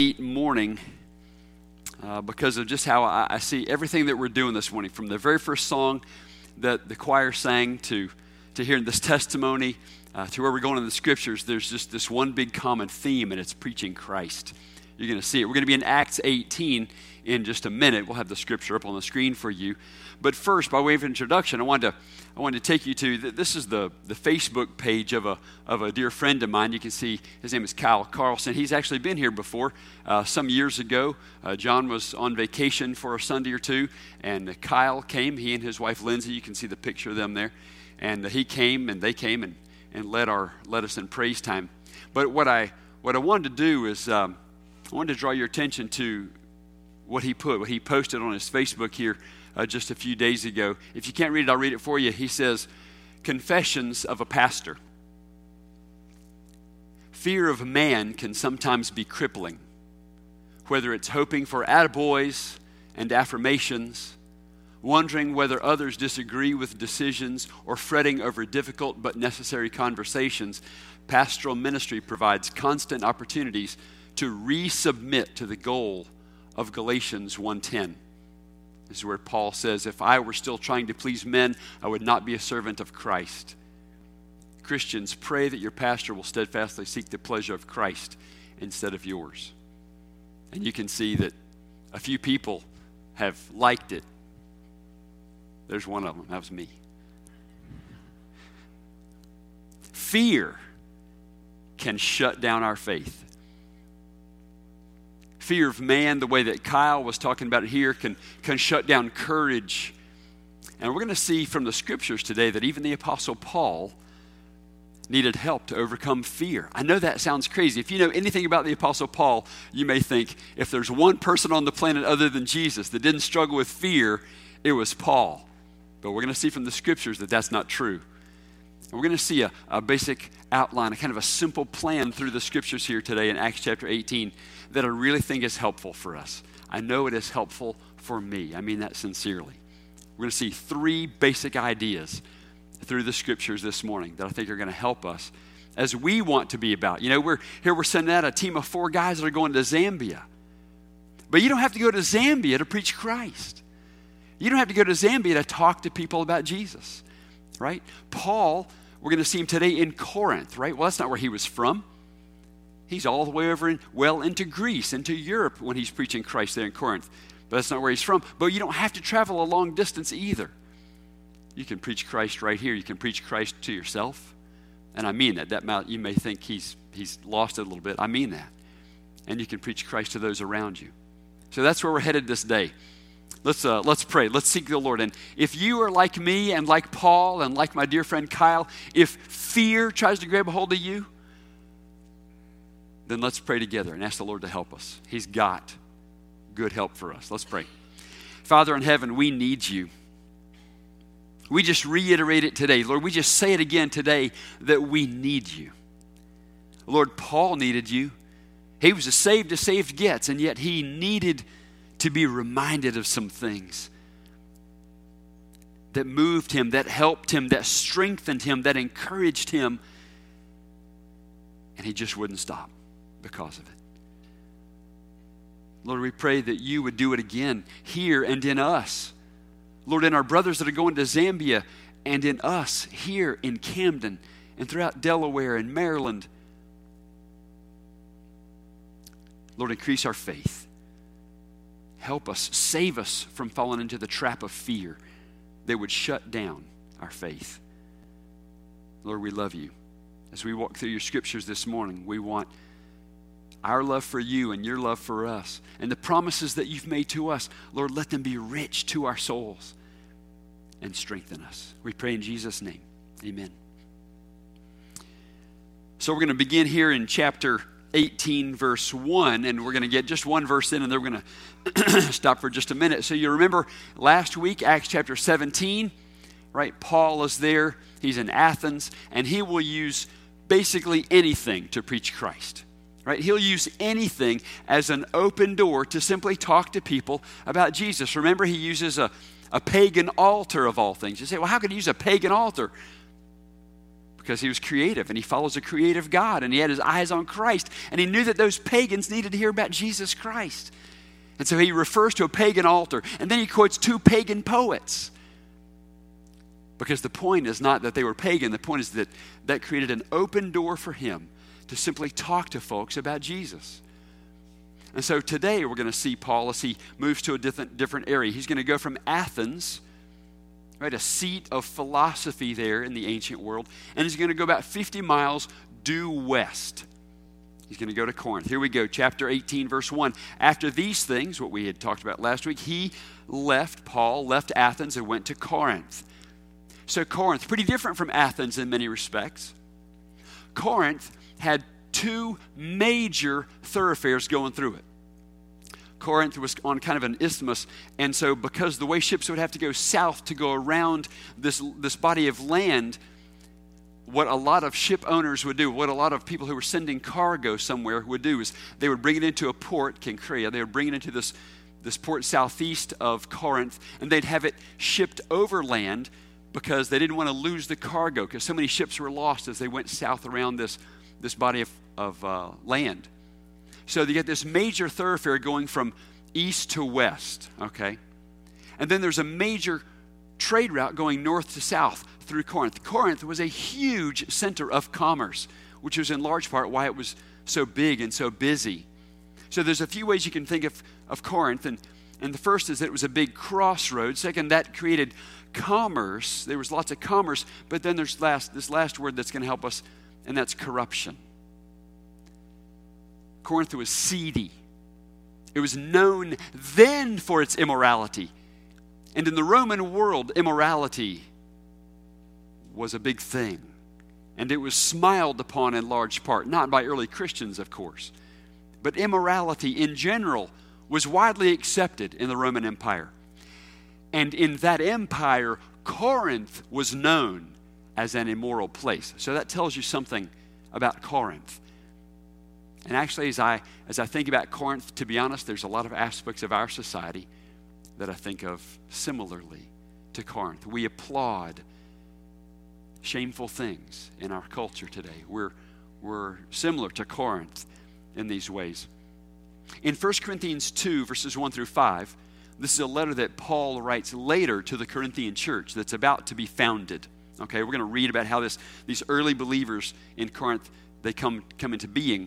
Morning because of just how I see everything that we're doing this morning, from the very first song that the choir sang to hearing this testimony to where we're going in the scriptures. There's just this one big common theme, and it's preaching Christ. You're going to see it. We're going to be in Acts 18 in just a minute. We'll have the scripture up on the screen for you. But first, by way of introduction, I wanted to take you to, this is the Facebook page of a dear friend of mine. You can see his name is Kyle Carlson. He's actually been here before. Some years ago, John was on vacation for a Sunday or two, and Kyle came, he and his wife Lindsay. You can see the picture of them there. And he came, and they came and led us in praise time. But what I wanted to do is I wanted to draw your attention to what he posted on his Facebook here just a few days ago. If you can't read it, I'll read it for you. He says, "Confessions of a pastor. Fear of man can sometimes be crippling, whether it's hoping for attaboys and affirmations, wondering whether others disagree with decisions, or fretting over difficult but necessary conversations. Pastoral ministry provides constant opportunities to resubmit to the goal of Galatians 1:10. This is where Paul says, if I were still trying to please men, I would not be a servant of Christ. Christians, pray that your pastor will steadfastly seek the pleasure of Christ instead of yours." And you can see that a few people have liked it. There's one of them. That was me. Fear can shut down our faith. Fear of man, the way that Kyle was talking about it here, can shut down courage. And we're going to see from the scriptures today that even the Apostle Paul needed help to overcome fear. I know that sounds crazy. If you know anything about the Apostle Paul, you may think if there's one person on the planet other than Jesus that didn't struggle with fear, it was Paul. But we're going to see from the scriptures that that's not true. And we're going to see a basic outline, a kind of a simple plan through the scriptures here today in Acts chapter 18 that I really think is helpful for us. I know it is helpful for me. I mean that sincerely. We're going to see three basic ideas through the scriptures this morning that I think are going to help us as we want to be about. You know, we're sending out a team of 4 guys that are going to Zambia. But you don't have to go to Zambia to preach Christ. You don't have to go to Zambia to talk to people about Jesus, right? Paul, we're going to see him today in Corinth, right? Well, that's not where he was from. He's all the way over into Greece, into Europe when he's preaching Christ there in Corinth. But that's not where he's from. But you don't have to travel a long distance either. You can preach Christ right here. You can preach Christ to yourself. And I mean that. You may think he's lost it a little bit. I mean that. And you can preach Christ to those around you. So that's where we're headed this day. Let's pray. Let's seek the Lord. And if you are like me and like Paul and like my dear friend Kyle, if fear tries to grab a hold of you, then let's pray together and ask the Lord to help us. He's got good help for us. Let's pray. Father in heaven, we need you. We just reiterate it today. Lord, we just say it again today that we need you. Lord, Paul needed you. He was as saved gets, and yet he needed to be reminded of some things that moved him, that helped him, that strengthened him, that encouraged him. And he just wouldn't stop because of it. Lord, we pray that you would do it again here and in us. Lord, in our brothers that are going to Zambia and in us here in Camden and throughout Delaware and Maryland. Lord, increase our faith. Help us, save us from falling into the trap of fear that would shut down our faith. Lord, we love you. As we walk through your scriptures this morning, we want our love for you and your love for us. And the promises that you've made to us, Lord, let them be rich to our souls and strengthen us. We pray in Jesus' name. Amen. So we're going to begin here in chapter 18, verse 1, and we're going to get just one verse in, and then we're going to stop for just a minute. So you remember last week, Acts chapter 17, right? Paul is there. He's in Athens, and he will use basically anything to preach Christ, right? He'll use anything as an open door to simply talk to people about Jesus. Remember, he uses a pagan altar of all things. You say, well, how could he use a pagan altar? because he was creative and he follows a creative God and he had his eyes on Christ and he knew that those pagans needed to hear about Jesus Christ. And so he refers to a pagan altar and then he quotes two pagan poets. Because the point is not that they were pagan, the point is that that created an open door for him to simply talk to folks about Jesus. And so today we're going to see Paul as he moves to a different area. He's going to go from Athens, right, a seat of philosophy there in the ancient world, and he's going to go about 50 miles due west. He's going to go to Corinth. Here we go, chapter 18, verse 1. After these things, what we had talked about last week, Paul left Athens and went to Corinth. So Corinth, pretty different from Athens in many respects. Corinth had two major thoroughfares going through it. Corinth was on kind of an isthmus, and so because the way ships would have to go south to go around this body of land, what a lot of ship owners would do, what a lot of people who were sending cargo somewhere would do is they would bring it into a port, Cenchrea, they would bring it into this port southeast of Corinth, and they'd have it shipped overland because they didn't want to lose the cargo because so many ships were lost as they went south around this body of land. So you get this major thoroughfare going from east to west, okay? And then there's a major trade route going north to south through Corinth. Corinth was a huge center of commerce, which was in large part why it was so big and so busy. So there's a few ways you can think of Corinth, and the first is that it was a big crossroads. Second, that created commerce. There was lots of commerce, but then there's this last word that's going to help us, and that's corruption. Corinth was seedy. It was known then for its immorality. And in the Roman world, immorality was a big thing. And it was smiled upon in large part, not by early Christians, of course. But immorality in general was widely accepted in the Roman Empire. And in that empire, Corinth was known as an immoral place. So that tells you something about Corinth. And actually, as I think about Corinth, to be honest, there's a lot of aspects of our society that I think of similarly to Corinth. We applaud shameful things in our culture today. We're similar to Corinth in these ways. In 1 Corinthians 2, verses 1 through 5, this is a letter that Paul writes later to the Corinthian church that's about to be founded. Okay, we're going to read about how these early believers in Corinth, they come into being.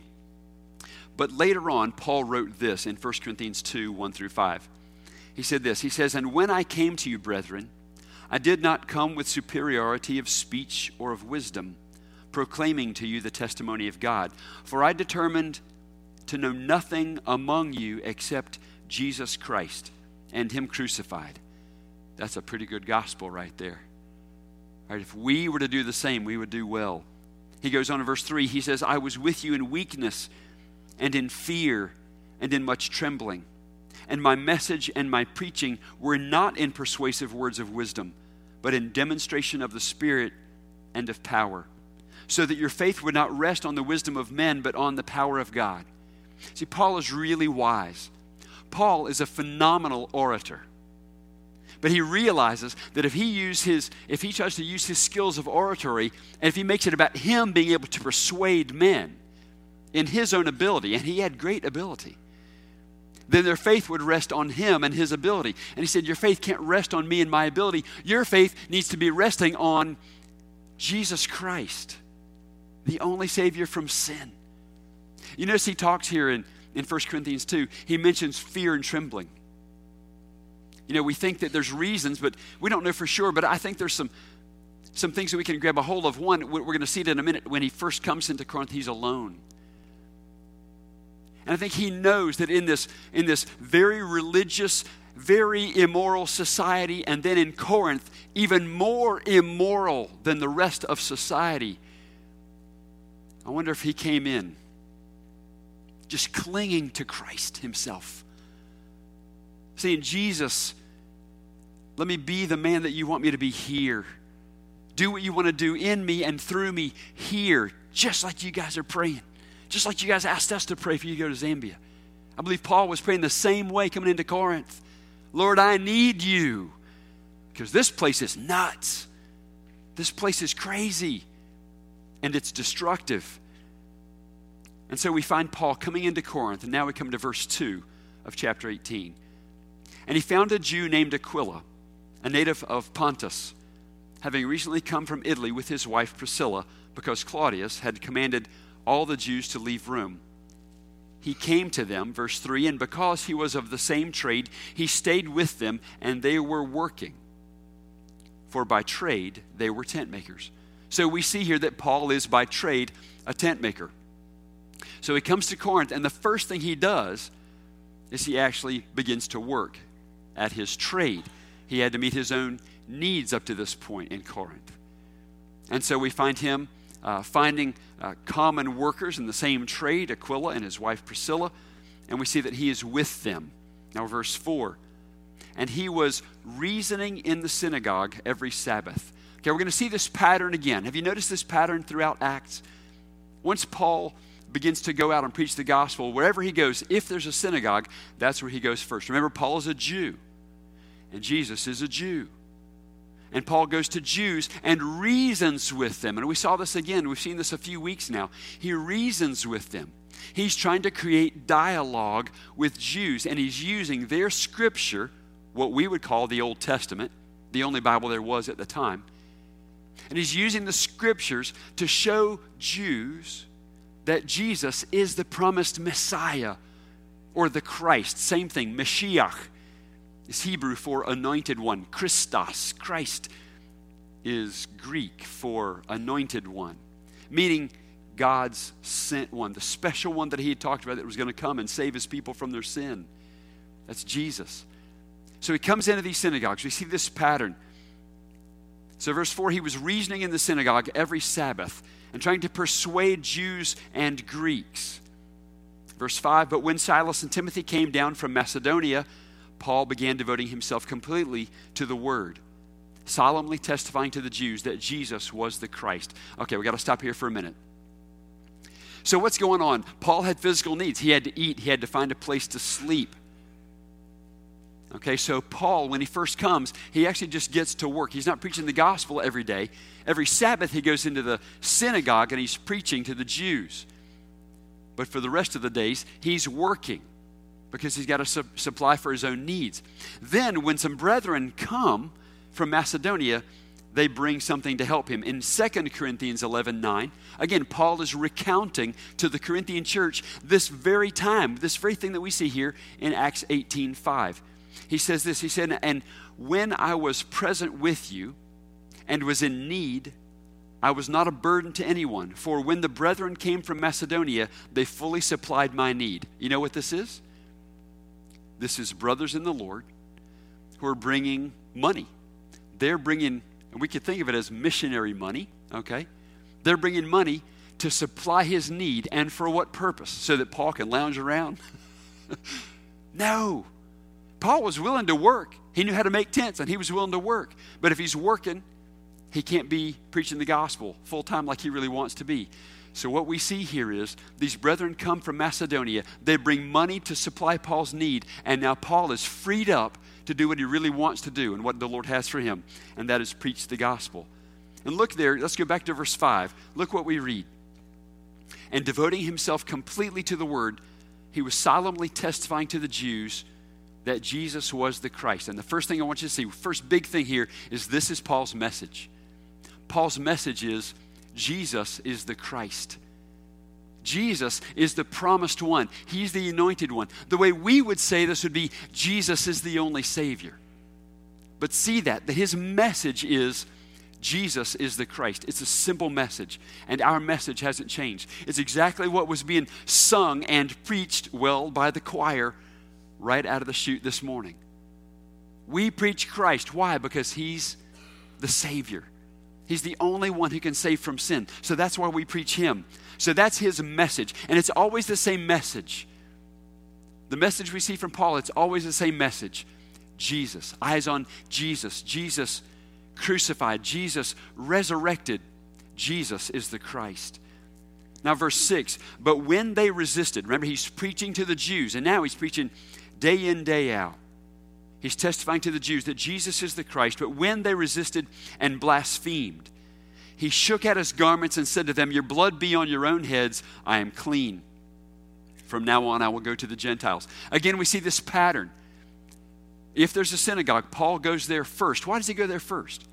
But later on, Paul wrote this in 1 Corinthians 2, 1 through 5. He said this, he says, "And when I came to you, brethren, I did not come with superiority of speech or of wisdom, proclaiming to you the testimony of God. For I determined to know nothing among you except Jesus Christ and him crucified." That's a pretty good gospel right there. All right, if we were to do the same, we would do well. He goes on in verse 3, he says, "I was with you in weakness and in fear and in much trembling. And my message and my preaching were not in persuasive words of wisdom, but in demonstration of the Spirit and of power, so that your faith would not rest on the wisdom of men, but on the power of God." See, Paul is really wise. Paul is a phenomenal orator. But he realizes that if he tries to use his skills of oratory, and if he makes it about him being able to persuade men in his own ability, and he had great ability, then their faith would rest on him and his ability. And he said, your faith can't rest on me and my ability. Your faith needs to be resting on Jesus Christ, the only Savior from sin. You notice he talks here in 1 Corinthians 2, he mentions fear and trembling. You know, we think that there's reasons, but we don't know for sure. But I think there's some things that we can grab a hold of. One, we're going to see it in a minute. When he first comes into Corinth, he's alone. And I think he knows that in this very religious, very immoral society, and then in Corinth, even more immoral than the rest of society, I wonder if he came in just clinging to Christ himself, saying, Jesus, let me be the man that you want me to be here. Do what you want to do in me and through me here, just like you guys are praying. Just like you guys asked us to pray for you to go to Zambia. I believe Paul was praying the same way coming into Corinth. Lord, I need you, because this place is nuts. This place is crazy. and it's destructive. And so we find Paul coming into Corinth, and now we come to verse 2 of chapter 18. And he found a Jew named Aquila, a native of Pontus, having recently come from Italy with his wife Priscilla, because Claudius had commanded all the Jews to leave Rome. He came to them, verse 3, and because he was of the same trade, he stayed with them, and they were working. For by trade, they were tent makers. So we see here that Paul is by trade a tent maker. So he comes to Corinth, and the first thing he does is he actually begins to work at his trade. He had to meet his own needs up to this point in Corinth. And so we find him finding common workers in the same trade, Aquila and his wife Priscilla, and we see that he is with them. Now verse 4, and he was reasoning in the synagogue every Sabbath. Okay, we're going to see this pattern again. Have you noticed this pattern throughout Acts? Once Paul begins to go out and preach the gospel, wherever he goes, if there's a synagogue, that's where he goes first. Remember, Paul is a Jew, and Jesus is a Jew. And Paul goes to Jews and reasons with them. And we saw this again. We've seen this a few weeks now. He reasons with them. He's trying to create dialogue with Jews, and he's using their scripture, what we would call the Old Testament, the only Bible there was at the time. And he's using the scriptures to show Jews that Jesus is the promised Messiah, or the Christ. Same thing, Mashiach is Hebrew for anointed one. Christos, Christ, is Greek for anointed one, meaning God's sent one, the special one that he had talked about that was going to come and save his people from their sin. That's Jesus. So he comes into these synagogues. We see this pattern. So verse 4, he was reasoning in the synagogue every Sabbath and trying to persuade Jews and Greeks. Verse 5, but when Silas and Timothy came down from Macedonia, Paul began devoting himself completely to the word, solemnly testifying to the Jews that Jesus was the Christ. Okay, we got to stop here for a minute. So what's going on? Paul had physical needs. He had to eat. He had to find a place to sleep. Okay, so Paul, when he first comes, he actually just gets to work. He's not preaching the gospel every day. Every Sabbath, he goes into the synagogue and he's preaching to the Jews. But for the rest of the days, he's working because he's got to supply for his own needs. Then, when some brethren come from Macedonia, they bring something to help him. In 2 Corinthians 11:9, again, Paul is recounting to the Corinthian church this very time, this very thing that we see here in Acts 18:5. He says this, he said, and when I was present with you and was in need, I was not a burden to anyone, for when the brethren came from Macedonia, they fully supplied my need. You know what this is? This is brothers in the Lord who are bringing money. They're bringing, and we could think of it as missionary money, okay? They're bringing money to supply his need, and for what purpose? So that Paul can lounge around? No. Paul was willing to work. He knew how to make tents, and he was willing to work. But if he's working, he can't be preaching the gospel full-time like he really wants to be. So what we see here is these brethren come from Macedonia. They bring money to supply Paul's need, and now Paul is freed up to do what he really wants to do and what the Lord has for him, and that is preach the gospel. And look there, let's go back to verse 5. Look what we read. And devoting himself completely to the word, he was solemnly testifying to the Jews that Jesus was the Christ. And the first thing I want you to see, first big thing here, is this is Paul's message. Paul's message is Jesus is the Christ. Jesus is the promised one. He's the anointed one. The way we would say this would be Jesus is the only Savior. But see that his message is Jesus is the Christ. It's a simple message, and our message hasn't changed. It's exactly what was being sung and preached well by the choir right out of the chute this morning. We preach Christ. Why? Because he's the Savior. He's the only one who can save from sin. So that's why we preach him. So that's his message. And it's always the same message. The message we see from Paul, it's always the same message. Jesus. Eyes on Jesus. Jesus crucified. Jesus resurrected. Jesus is the Christ. Now verse 6. But when they resisted, remember he's preaching to the Jews, and now he's preaching day in, day out. He's testifying to the Jews that Jesus is the Christ, but when they resisted and blasphemed, He shook out his garments and said to them, "Your blood be on your own heads. I am clean. From now on, I will go to the Gentiles." Again, we see this pattern. If there's a synagogue, Paul goes there first. Why does he go there first?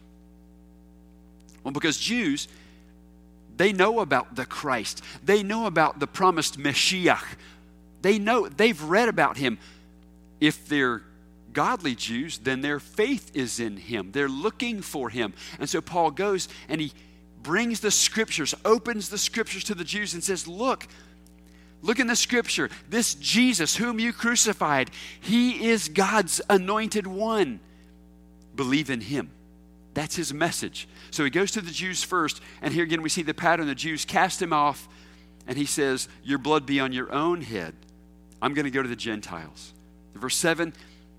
Well, because Jews, they know about the Christ. They know about the promised Messiah. They've read about him. If they're godly Jews, then their faith is in him. They're looking for him. And so Paul goes and he brings the scriptures, opens the scriptures to the Jews and says, look in the scripture. This Jesus whom you crucified, he is God's anointed one. Believe in him. That's his message. So he goes to the Jews first, and here again we see the pattern. The Jews cast him off, and he says, "Your blood be on your own head. I'm going to go to the Gentiles." Verse 7,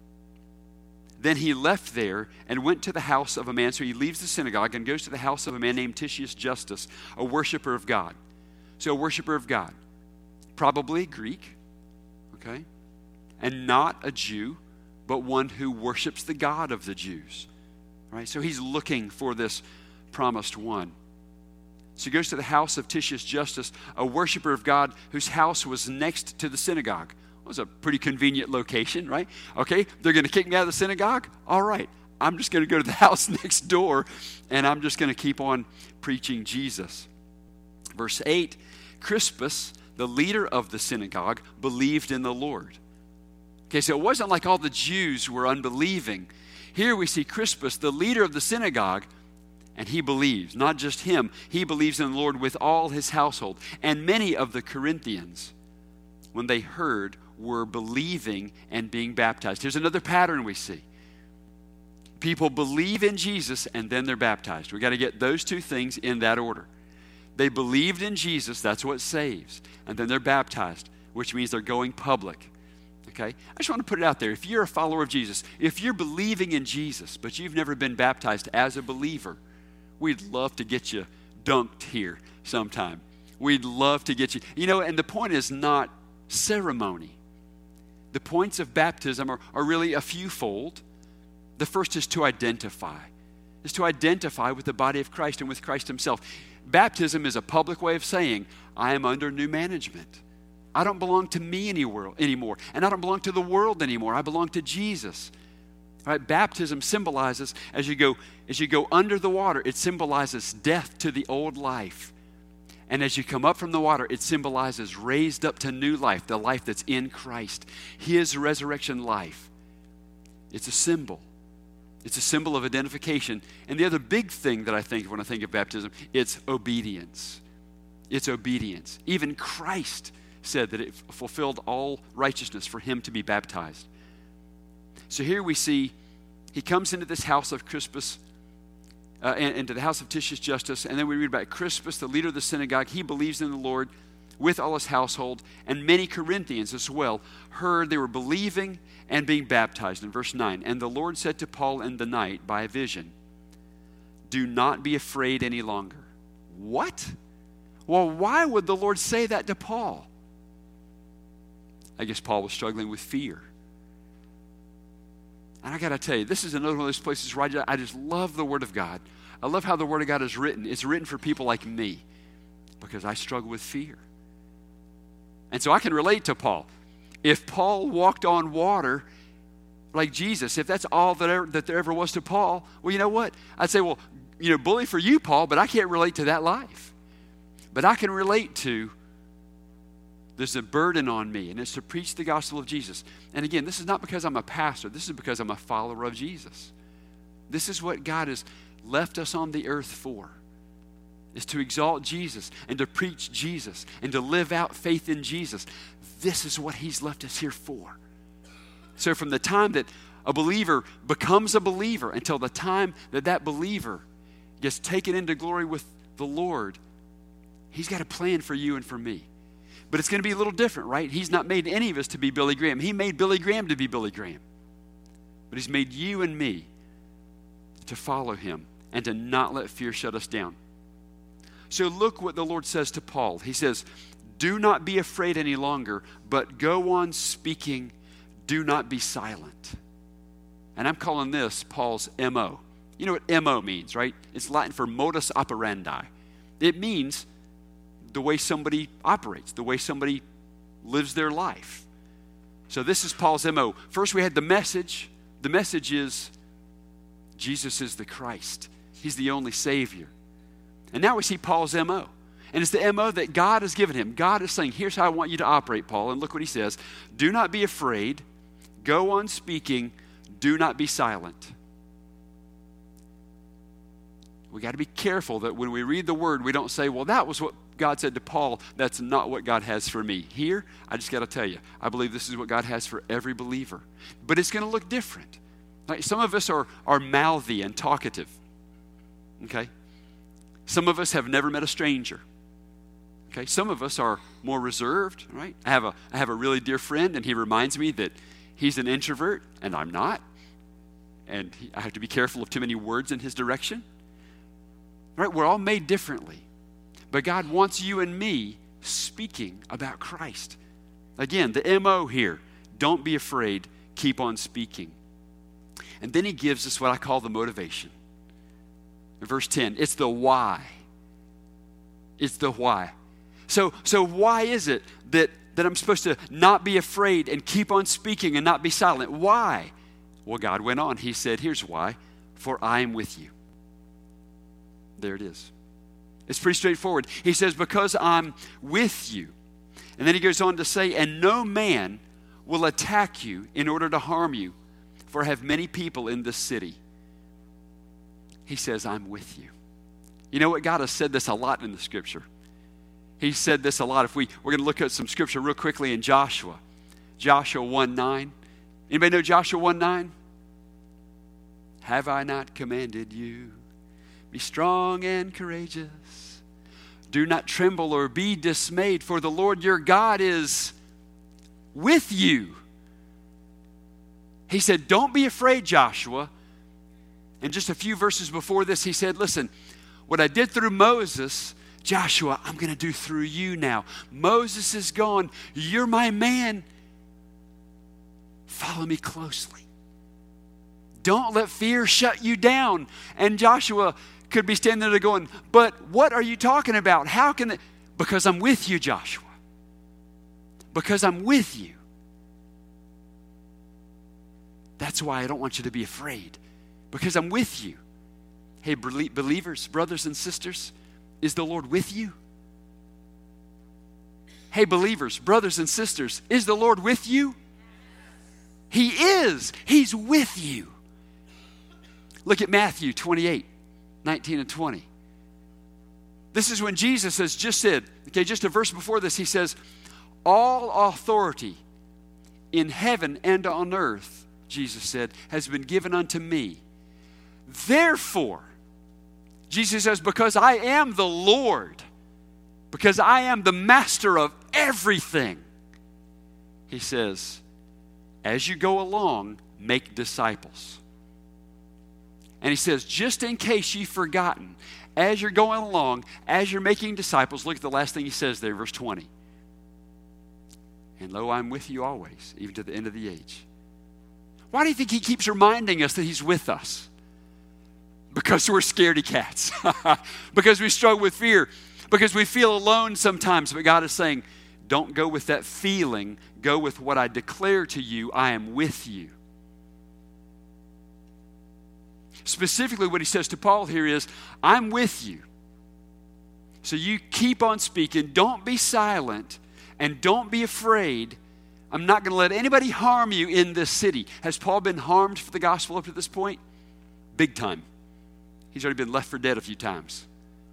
then he left there and went to the house of a man. So he leaves the synagogue and goes to the house of a man named Titius Justus, a worshiper of God. So a worshiper of God, probably Greek, okay? And not a Jew, but one who worships the God of the Jews, right? So he's looking for this promised one. So he goes to the house of Titius Justus, a worshiper of God whose house was next to the synagogue. It was a pretty convenient location, right? Okay, they're going to kick me out of the synagogue? All right, I'm just going to go to the house next door, and I'm just going to keep on preaching Jesus. Verse 8, Crispus, the leader of the synagogue, believed in the Lord. Okay, so it wasn't like all the Jews were unbelieving. Here we see Crispus, the leader of the synagogue, and he believes. Not just him, he believes in the Lord with all his household. And many of the Corinthians, when they heard, were believing and being baptized. Here's another pattern we see. People believe in Jesus and then they're baptized. We got to get those two things in that order. They believed in Jesus, that's what saves. And then they're baptized, which means they're going public. Okay? I just want to put it out there. If you're a follower of Jesus, if you're believing in Jesus, but you've never been baptized as a believer, we'd love to get you dunked here sometime. We'd love to get you. And the point is not ceremony. The points of baptism are really a fewfold. The first is to identify. Is to identify with the body of Christ and with Christ himself. Baptism is a public way of saying, I am under new management. I don't belong to me anymore. And I don't belong to the world anymore. I belong to Jesus. All right, baptism symbolizes, as you go under the water, it symbolizes death to the old life. And as you come up from the water, it symbolizes raised up to new life, the life that's in Christ, his resurrection life. It's a symbol. It's a symbol of identification. And the other big thing that I think when I think of baptism, it's obedience. It's obedience. Even Christ said that it fulfilled all righteousness for him to be baptized. So here we see he comes into this house of Crispus, into the house of Titius Justus, and then we read about Crispus, the leader of the synagogue. He believes in the Lord with all his household, and many Corinthians as well heard. They were believing and being baptized. In verse 9, and the Lord said to Paul in the night by a vision, "Do not be afraid any longer." What? Well, why would the Lord say that to Paul? I guess Paul was struggling with fear. And I got to tell you, this is another one of those places where I just love the Word of God. I love how the Word of God is written. It's written for people like me because I struggle with fear. And so I can relate to Paul. If Paul walked on water like Jesus, if that's all that there ever was to Paul, well, you know what? I'd say, well, bully for you, Paul, but I can't relate to that life. But I can relate to, there's a burden on me, and it's to preach the gospel of Jesus. And again, this is not because I'm a pastor. This is because I'm a follower of Jesus. This is what God has left us on the earth for, is to exalt Jesus and to preach Jesus and to live out faith in Jesus. This is what he's left us here for. So from the time that a believer becomes a believer until the time that that believer gets taken into glory with the Lord, he's got a plan for you and for me. But it's going to be a little different, right? He's not made any of us to be Billy Graham. He made Billy Graham to be Billy Graham. But he's made you and me to follow him and to not let fear shut us down. So look what the Lord says to Paul. He says, do not be afraid any longer, but go on speaking. Do not be silent. And I'm calling this Paul's M.O. You know what MO means, right? It's Latin for modus operandi. It means the way somebody operates, the way somebody lives their life. So this is Paul's MO. First we had the message. The message is Jesus is the Christ. He's the only Savior. And now we see Paul's MO. And it's the MO that God has given him. God is saying, here's how I want you to operate, Paul. And look what he says. Do not be afraid. Go on speaking. Do not be silent. We got to be careful that when we read the word, we don't say, well, that was what God said to Paul. That's not what God has for me. Here, I just got to tell you, I believe this is what God has for every believer. But it's going to look different. Like some of us are mouthy and talkative. Okay? Some of us have never met a stranger. Okay? Some of us are more reserved, right? I have a really dear friend, and he reminds me that he's an introvert, and I'm not. And I have to be careful of too many words in his direction. Right? We're all made differently. But God wants you and me speaking about Christ. Again, the MO here, don't be afraid, keep on speaking. And then he gives us what I call the motivation. In verse 10, it's the why. It's the why. So why is it that I'm supposed to not be afraid and keep on speaking and not be silent? Why? Well, God went on. He said, here's why. For I am with you. There it is. It's pretty straightforward. He says, because I'm with you. And then he goes on to say, and no man will attack you in order to harm you, for I have many people in this city. He says, I'm with you. You know what? God has said this a lot in the scripture. He said this a lot. We're going to look at some scripture real quickly in Joshua. Joshua 1:9. Anybody know Joshua 1:9? Have I not commanded you? Be strong and courageous. Do not tremble or be dismayed, for the Lord your God is with you. He said, don't be afraid, Joshua. And just a few verses before this, he said, listen, what I did through Moses, Joshua, I'm going to do through you now. Moses is gone. You're my man. Follow me closely. Don't let fear shut you down. And Joshua could be standing there going, but what are you talking about? How can it? Because I'm with you, Joshua. Because I'm with you. That's why I don't want you to be afraid. Because I'm with you. Hey, believers, brothers and sisters, is the Lord with you? Hey, believers, brothers and sisters, is the Lord with you? He is. He's with you. Look at Matthew 28:19 and 20. This is when Jesus has just said, okay, just a verse before this, he says, all authority in heaven and on earth, Jesus said, has been given unto me. Therefore, Jesus says, because I am the Lord, because I am the master of everything, he says, as you go along, make disciples. And he says, just in case you've forgotten, as you're going along, as you're making disciples, look at the last thing he says there, verse 20. And lo, I'm with you always, even to the end of the age. Why do you think he keeps reminding us that he's with us? Because we're scaredy cats. Because we struggle with fear. Because we feel alone sometimes. But God is saying, don't go with that feeling. Go with what I declare to you. I am with you. Specifically, what he says to Paul here is, I'm with you. So you keep on speaking. Don't be silent. And don't be afraid. I'm not going to let anybody harm you in this city. Has Paul been harmed for the gospel up to this point? Big time. He's already been left for dead a few times.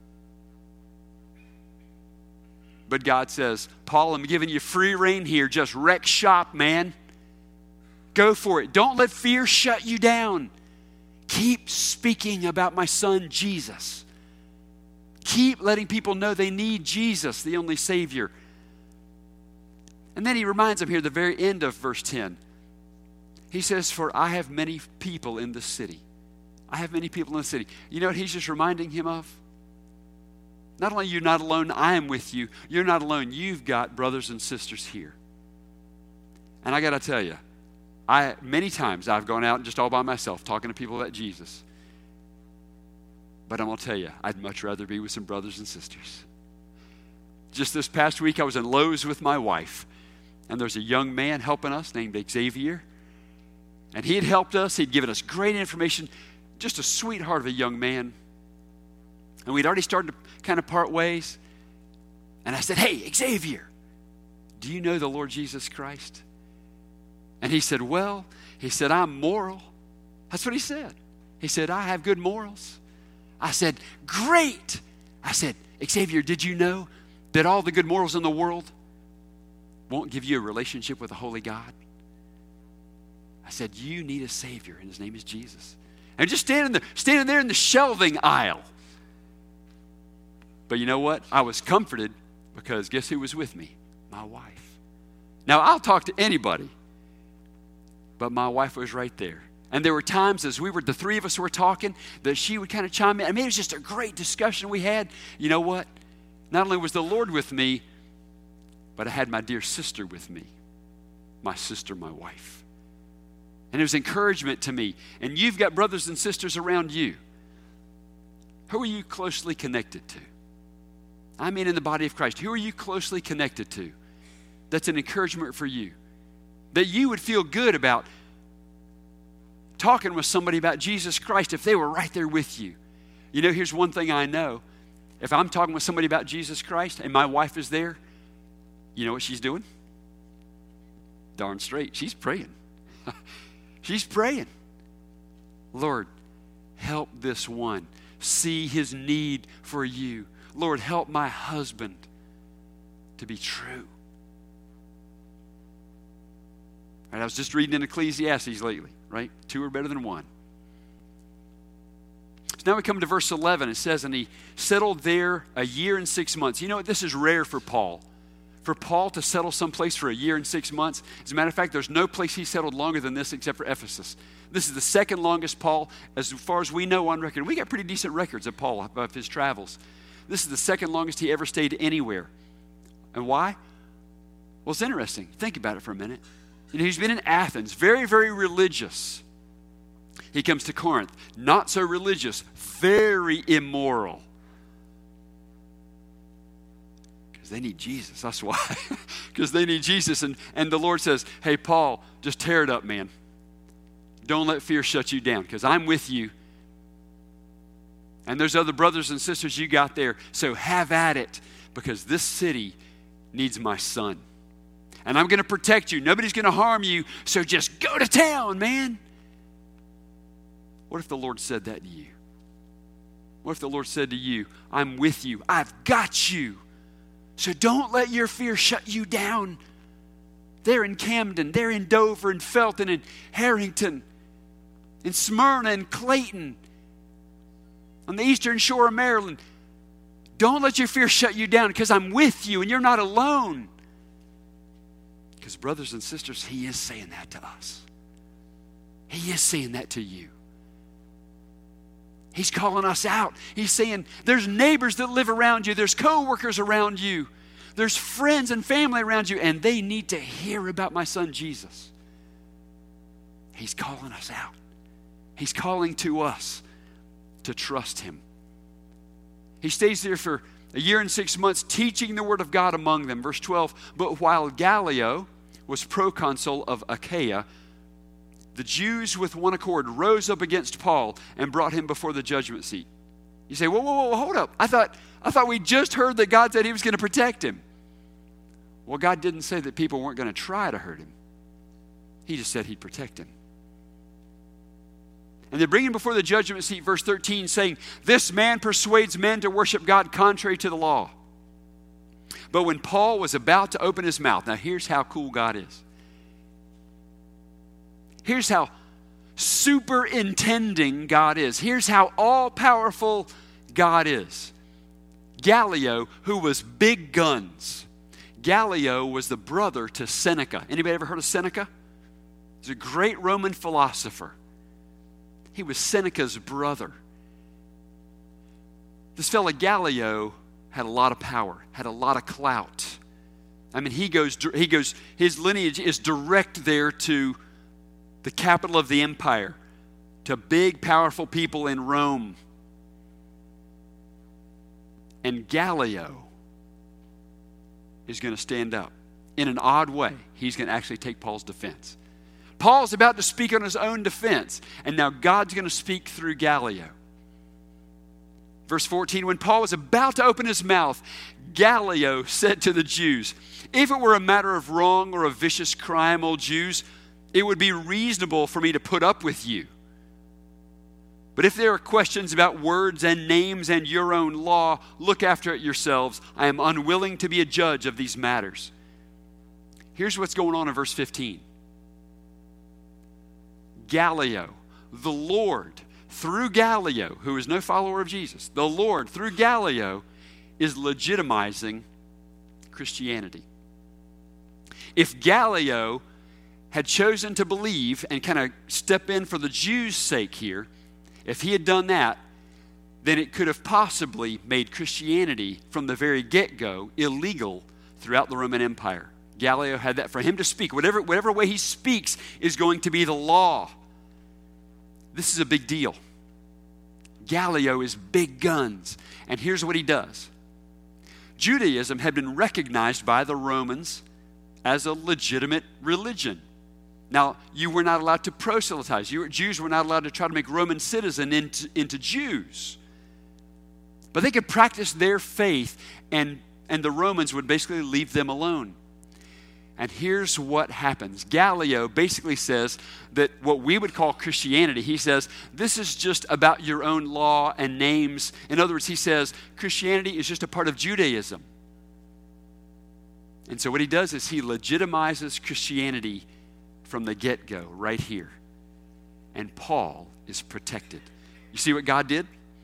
But God says, Paul, I'm giving you free rein here. Just wreck shop, man. Go for it. Don't let fear shut you down. Keep speaking about my son, Jesus. Keep letting people know they need Jesus, the only Savior. And then he reminds them here at the very end of verse 10. He says, for I have many people in the city. I have many people in the city. You know what he's just reminding him of? Not only you're not alone, I am with you. You're not alone. You've got brothers and sisters here. And I got to tell you, many times I've gone out just all by myself talking to people about Jesus. But I'm going to tell you, I'd much rather be with some brothers and sisters. Just this past week, I was in Lowe's with my wife, and there's a young man helping us named Xavier. And he had helped us. He'd given us great information, just a sweetheart of a young man. And we'd already started to kind of part ways. And I said, hey, Xavier, do you know the Lord Jesus Christ? And he said, well, I'm moral. That's what he said. He said, I have good morals. I said, great. I said, Xavier, did you know that all the good morals in the world won't give you a relationship with a holy God? I said, you need a Savior, and his name is Jesus. And just standing there in the shelving aisle. But you know what? I was comforted because guess who was with me? My wife. Now, I'll talk to anybody, but my wife was right there. And there were times as the three of us were talking, that she would kind of chime in. I mean, it was just a great discussion we had. You know what? Not only was the Lord with me, but I had my dear sister with me. My sister, my wife. And it was encouragement to me. And you've got brothers and sisters around you. Who are you closely connected to? I mean in the body of Christ. Who are you closely connected to? That's an encouragement for you. That you would feel good about talking with somebody about Jesus Christ if they were right there with you. You know, here's one thing I know. If I'm talking with somebody about Jesus Christ and my wife is there, you know what she's doing? Darn straight, she's praying. She's praying. Lord, help this one see his need for you. Lord, help my husband to be true. Right, I was just reading in Ecclesiastes lately, right? 2 are better than 1. So now we come to verse 11. It says, and he settled there a year and 6 months. You know what? This is rare for Paul. For Paul to settle someplace for a year and 6 months. As a matter of fact, there's no place he settled longer than this except for Ephesus. This is the second longest Paul, as far as we know on record. We got pretty decent records of Paul, of his travels. This is the second longest he ever stayed anywhere. And why? Well, it's interesting. Think about it for a minute. You know, he's been in Athens, very, very religious. He comes to Corinth, not so religious, very immoral. Because they need Jesus, that's why. Because they need Jesus. And the Lord says, hey, Paul, just tear it up, man. Don't let fear shut you down, because I'm with you. And there's other brothers and sisters you got there, so have at it, because this city needs my son. And I'm going to protect you. Nobody's going to harm you, so just go to town, man. What if the Lord said that to you? What if the Lord said to you, I'm with you. I've got you. So don't let your fear shut you down. They're in Camden. They're in Dover and Felton and Harrington, in Smyrna and Clayton, on the eastern shore of Maryland. Don't let your fear shut you down, because I'm with you and you're not alone. Because brothers and sisters, he is saying that to us. He is saying that to you. He's calling us out. He's saying there's neighbors that live around you. There's co-workers around you. There's friends and family around you, and they need to hear about my son Jesus. He's calling us out. He's calling to us to trust him. He stays there for a year and 6 months teaching the word of God among them. Verse 12, but while Gallio was proconsul of Achaia, the Jews with one accord rose up against Paul and brought him before the judgment seat. You say, whoa, hold up. I thought we just heard that God said he was going to protect him. Well, God didn't say that people weren't going to try to hurt him. He just said he'd protect him. And they bring him before the judgment seat, verse 13, saying, this man persuades men to worship God contrary to the law. But when Paul was about to open his mouth, now here's how cool God is. Here's how superintending God is. Here's how all-powerful God is. Gallio, who was big guns. Gallio was the brother to Seneca. Anybody ever heard of Seneca? He's a great Roman philosopher. He was Seneca's brother. This fellow Gallio had a lot of power, had a lot of clout. I mean, his lineage is direct there to the capital of the empire, to big, powerful people in Rome. And Gallio is going to stand up. In an odd way, he's going to actually take Paul's defense. Paul's about to speak on his own defense, and now God's going to speak through Gallio. Verse 14, when Paul was about to open his mouth, Gallio said to the Jews, if it were a matter of wrong or a vicious crime, O Jews, it would be reasonable for me to put up with you. But if there are questions about words and names and your own law, look after it yourselves. I am unwilling to be a judge of these matters. Here's what's going on in verse 15. Gallio, the Lord, through Gallio, who is no follower of Jesus, the Lord, through Gallio, is legitimizing Christianity. If Gallio had chosen to believe and kind of step in for the Jews' sake here, if he had done that, then it could have possibly made Christianity from the very get-go illegal throughout the Roman Empire. Gallio had that. For him to speak, whatever way he speaks is going to be the law. This is a big deal. Gallio is big guns. And here's what he does. Judaism had been recognized by the Romans as a legitimate religion. Now, you were not allowed to proselytize. Jews were not allowed to try to make Roman citizens into Jews. But they could practice their faith, and the Romans would basically leave them alone. And here's what happens. Gallio basically says that what we would call Christianity, he says, this is just about your own law and names. In other words, he says, Christianity is just a part of Judaism. And so what he does is he legitimizes Christianity from the get-go, right here. And Paul is protected. You see what God did?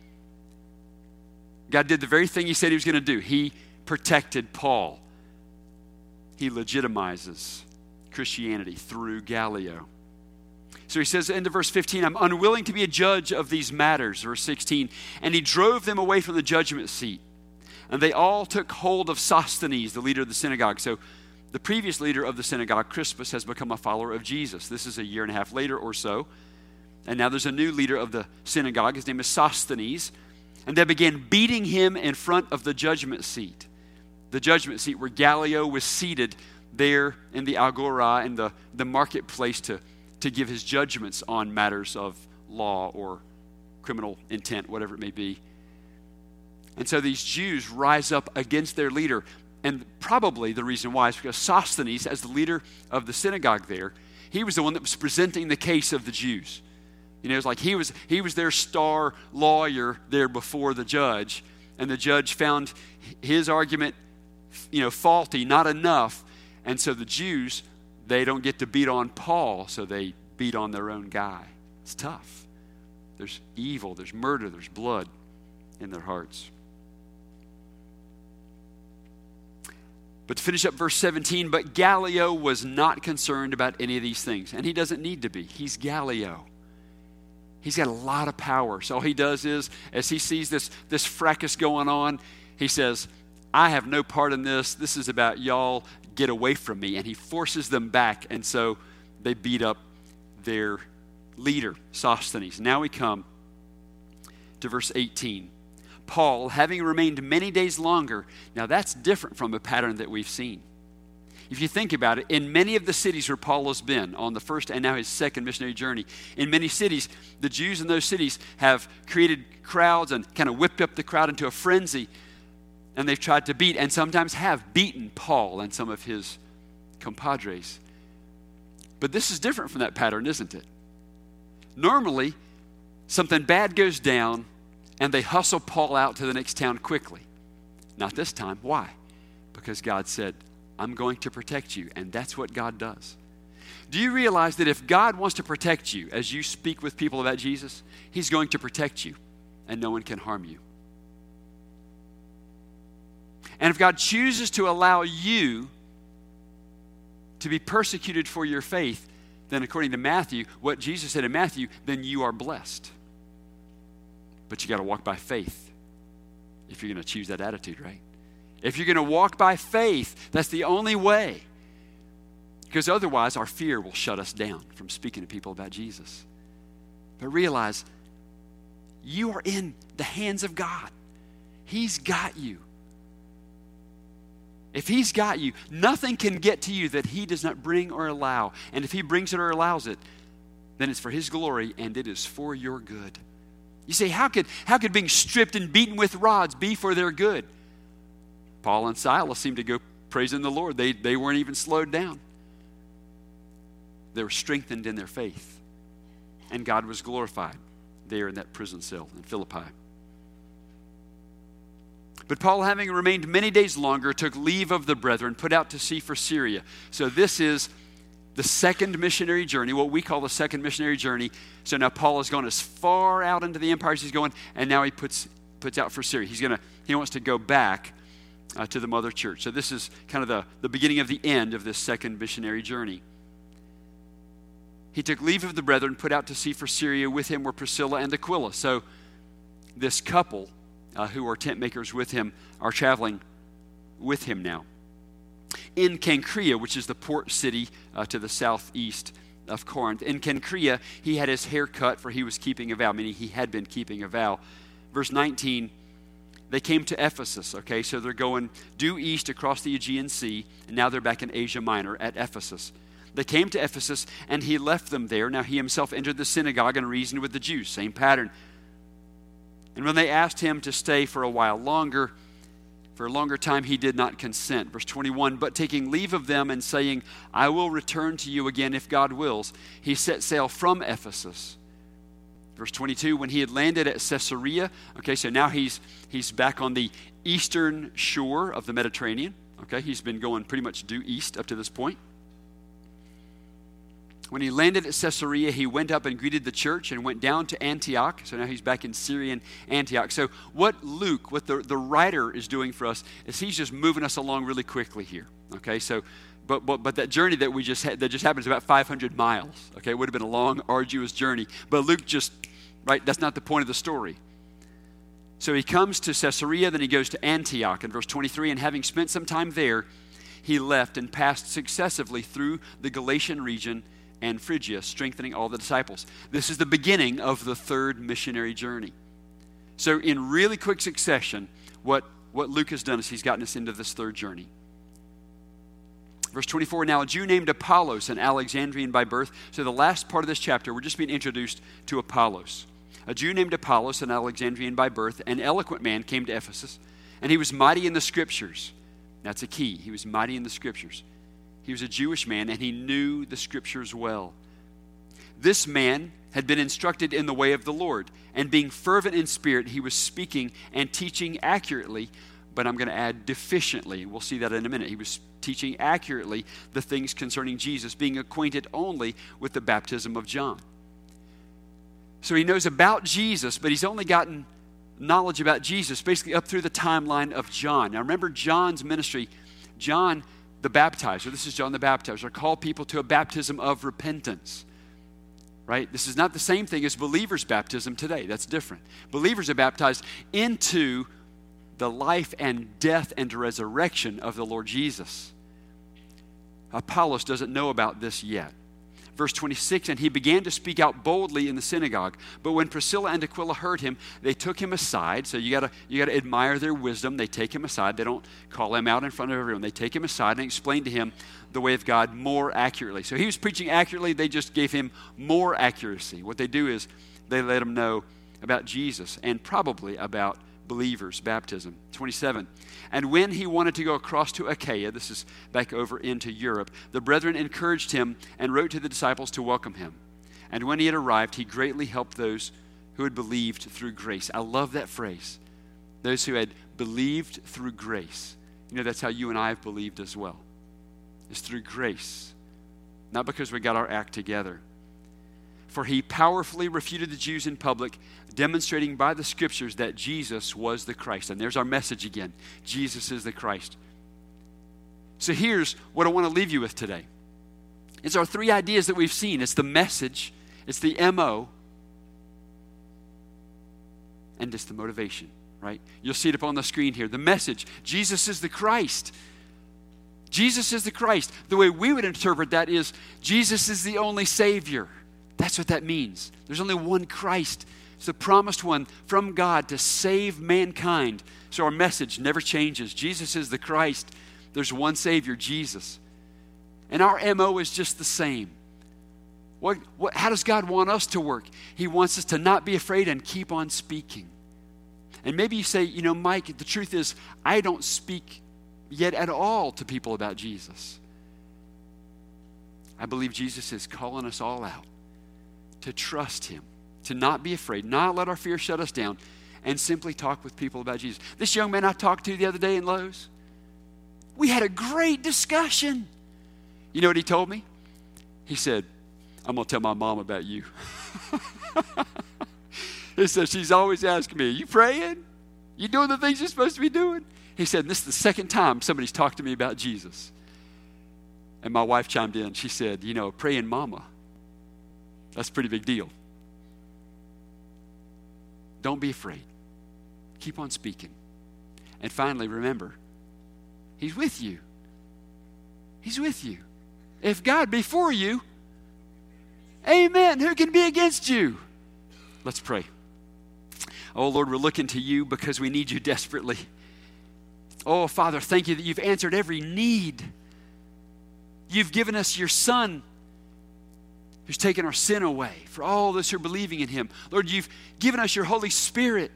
God did the very thing he said he was going to do. He protected Paul. He legitimizes Christianity through Gallio. So he says into verse 15, I'm unwilling to be a judge of these matters. Verse 16, and he drove them away from the judgment seat. And they all took hold of Sosthenes, the leader of the synagogue. So the previous leader of the synagogue, Crispus, has become a follower of Jesus. This is a year and a half later or so. And now there's a new leader of the synagogue. His name is Sosthenes. And they began beating him in front of the judgment seat. The judgment seat where Gallio was seated there in the agora, in the marketplace to give his judgments on matters of law or criminal intent, whatever it may be. And so these Jews rise up against their leader. And probably the reason why is because Sosthenes, as the leader of the synagogue there, he was the one that was presenting the case of the Jews. You know, it was like he was their star lawyer there before the judge. And the judge found his argument, faulty, not enough. And so the Jews, they don't get to beat on Paul, so they beat on their own guy. It's tough. There's evil, there's murder, there's blood in their hearts. But to finish up verse 17, but Gallio was not concerned about any of these things. And he doesn't need to be. He's Gallio. He's got a lot of power. So all he does is, as he sees this fracas going on, he says, I have no part in this. This is about y'all. Get away from me. And he forces them back. And so they beat up their leader, Sosthenes. Now we come to verse 18. Paul, having remained many days longer. Now that's different from a pattern that we've seen. If you think about it, in many of the cities where Paul has been on the first and now his second missionary journey, in many cities, the Jews in those cities have created crowds and kind of whipped up the crowd into a frenzy. And they've tried to beat and sometimes have beaten Paul and some of his compadres. But this is different from that pattern, isn't it? Normally, something bad goes down and they hustle Paul out to the next town quickly. Not this time. Why? Because God said, I'm going to protect you. And that's what God does. Do you realize that if God wants to protect you as you speak with people about Jesus, he's going to protect you and no one can harm you. And if God chooses to allow you to be persecuted for your faith, then according to Matthew, what Jesus said in Matthew, then you are blessed. But you got to walk by faith if you're going to choose that attitude, right? If you're going to walk by faith, that's the only way. Because otherwise, our fear will shut us down from speaking to people about Jesus. But realize, you are in the hands of God. He's got you. If He's got you, nothing can get to you that He does not bring or allow. And if He brings it or allows it, then it's for His glory and it is for your good. You say, how could being stripped and beaten with rods be for their good? Paul and Silas seemed to go praising the Lord. They weren't even slowed down. They were strengthened in their faith. And God was glorified there in that prison cell in Philippi. But Paul, having remained many days longer, took leave of the brethren, put out to sea for Syria. So this is the second missionary journey, what we call the second missionary journey. So now Paul has gone as far out into the empire as he's going, and now he puts out for Syria. He wants to go back to the mother church. So this is kind of the beginning of the end of this second missionary journey. He took leave of the brethren, put out to sea for Syria. With him were Priscilla and Aquila. So this couple who are tent makers with him are traveling with him now. In Cenchrea, which is the port city to the southeast of Corinth. In Cenchrea, he had his hair cut, for he was keeping a vow, meaning he had been keeping a vow. Verse 19, they came to Ephesus, okay? So they're going due east across the Aegean Sea, and now they're back in Asia Minor at Ephesus. They came to Ephesus, and he left them there. Now he himself entered the synagogue and reasoned with the Jews, same pattern. And when they asked him to stay for a while longer, for a longer time, he did not consent. Verse 21, but taking leave of them and saying, I will return to you again if God wills, he set sail from Ephesus. Verse 22, when he had landed at Caesarea, okay, so now he's back on the eastern shore of the Mediterranean. Okay, he's been going pretty much due east up to this point. When he landed at Caesarea, he went up and greeted the church and went down to Antioch. So now he's back in Syrian Antioch. So what Luke, what the writer is doing for us, is he's just moving us along really quickly here. Okay, so but that journey that we just had, that just happened is about 500 miles. Okay, it would have been a long, arduous journey. But Luke that's not the point of the story. So he comes to Caesarea, then he goes to Antioch in verse 23, and having spent some time there, he left and passed successively through the Galatian region and Phrygia, strengthening all the disciples. This is the beginning of the third missionary journey. So in really quick succession, what Luke has done is he's gotten us into this third journey. Verse 24, now a Jew named Apollos, an Alexandrian by birth. So the last part of this chapter, we're just being introduced to Apollos. A Jew named Apollos, an Alexandrian by birth, an eloquent man, came to Ephesus, and he was mighty in the Scriptures. That's a key. He was mighty in the Scriptures. He was a Jewish man, and he knew the Scriptures well. This man had been instructed in the way of the Lord, and being fervent in spirit, he was speaking and teaching accurately, but I'm going to add deficiently. We'll see that in a minute. He was teaching accurately the things concerning Jesus, being acquainted only with the baptism of John. So he knows about Jesus, but he's only gotten knowledge about Jesus basically up through the timeline of John. Now remember John's ministry. John the baptizer, this is John the baptizer, called people to a baptism of repentance. Right? This is not the same thing as believers' baptism today. That's different. Believers are baptized into the life and death and resurrection of the Lord Jesus. Apollos doesn't know about this yet. Verse 26, and he began to speak out boldly in the synagogue. But when Priscilla and Aquila heard him, they took him aside. So you gotta admire their wisdom. They take him aside. They don't call him out in front of everyone. They take him aside and explain to him the way of God more accurately. So he was preaching accurately. They just gave him more accuracy. What they do is they let him know about Jesus and probably about believers' baptism. 27. And when he wanted to go across to Achaia, this is back over into Europe, the brethren encouraged him and wrote to the disciples to welcome him. And when he had arrived, he greatly helped those who had believed through grace. I love that phrase. Those who had believed through grace. You know, that's how you and I have believed as well. It's through grace. Not because we got our act together. For he powerfully refuted the Jews in public, demonstrating by the Scriptures that Jesus was the Christ. And there's our message again. Jesus is the Christ. So here's what I want to leave you with today. It's our three ideas that we've seen. It's the message, it's the MO, and it's the motivation, right? You'll see it up on the screen here. The message, Jesus is the Christ. Jesus is the Christ. The way we would interpret that is Jesus is the only Savior. That's what that means. There's only one Christ. It's the promised one from God to save mankind. So our message never changes. Jesus is the Christ. There's one Savior, Jesus. And our MO is just the same. How does God want us to work? He wants us to not be afraid and keep on speaking. And maybe you say, Mike, the truth is, I don't speak yet at all to people about Jesus. I believe Jesus is calling us all out to trust him, to not be afraid, not let our fear shut us down, and simply talk with people about Jesus. This young man I talked to the other day in Lowe's, we had a great discussion. You know what he told me? He said, I'm going to tell my mom about you. He said, she's always asking me, are you praying? You doing the things you're supposed to be doing? He said, this is the second time somebody's talked to me about Jesus. And my wife chimed in. She said, praying mama, that's a pretty big deal. Don't be afraid. Keep on speaking. And finally, remember, he's with you. He's with you. If God be for you, amen, who can be against you? Let's pray. Oh, Lord, we're looking to you because we need you desperately. Oh, Father, thank you that you've answered every need. You've given us your Son who's taken our sin away for all those who are believing in him. Lord, you've given us your Holy Spirit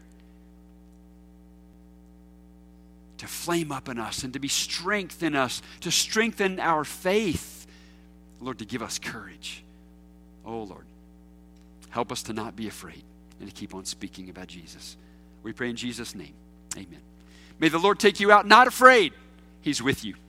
to flame up in us and to be strength in us, to strengthen our faith. Lord, to give us courage. Oh, Lord, help us to not be afraid and to keep on speaking about Jesus. We pray in Jesus' name. Amen. May the Lord take you out not afraid. He's with you.